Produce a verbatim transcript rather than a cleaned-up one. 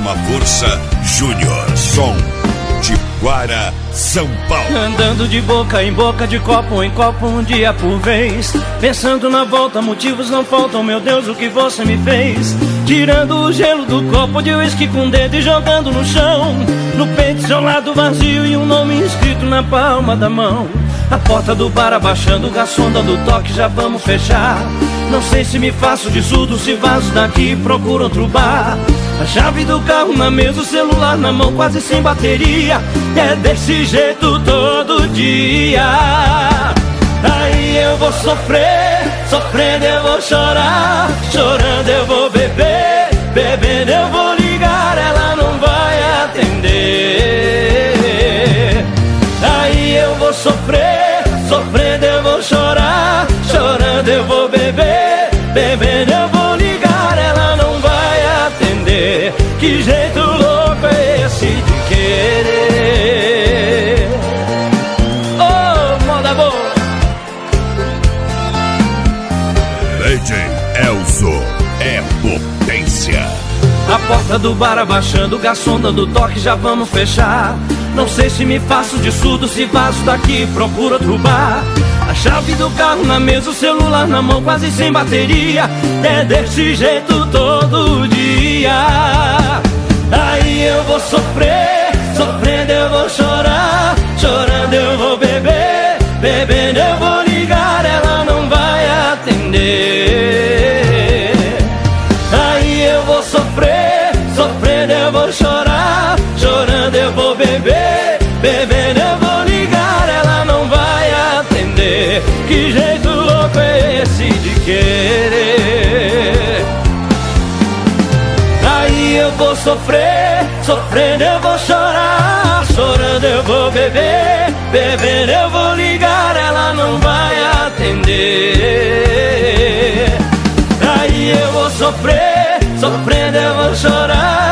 Uma Força Júnior. Som de Guara, São Paulo. Andando de boca em boca, de copo em copo, um dia por vez. Pensando na volta, motivos não faltam, meu Deus, o que você me fez. Tirando o gelo do copo de uísque com o dedo e jogando no chão. No peito seu lado vazio e um nome escrito na palma da mão. A porta do bar abaixando, o garçom dando toque, já vamos fechar. Não sei se me faço de surdo, se vazo daqui e procuro outro bar. A chave do carro na mesa, o celular na mão, quase sem bateria. É desse jeito todo dia. Aí eu vou sofrer, sofrendo eu vou chorar, chorando eu vou beber, bebendo eu vou ligar, ela não vai atender. Aí eu vou sofrer, sofrendo eu vou chorar, chorando eu vou beber, bebendo eu vou ligar, ela não vai atender. Que jeito louco é esse de querer? Oh, moda boa. D J Elzo é potência. A porta do bar abaixando, o garçom dando toque, já vamos fechar. Não sei se me faço de surdo, se vazo daqui, procuro outro bar. A chave do carro na mesa, o celular na mão, quase sem bateria. É desse jeito todo dia. Aí eu vou sofrer, sofrendo eu vou chorar, chorando eu vou beber, bebendo eu vou ligar, ela não vai atender. Aí eu vou sofrer, sofrendo eu vou chorar, chorando eu vou beber, bebendo eu vou ligar, ela não vai atender. Que jeito louco é esse de querer? Aí eu vou sofrer, sofrendo eu vou chorar, chorando eu vou beber, bebendo eu vou ligar, ela não vai atender. Aí eu vou sofrer, sofrendo eu vou chorar,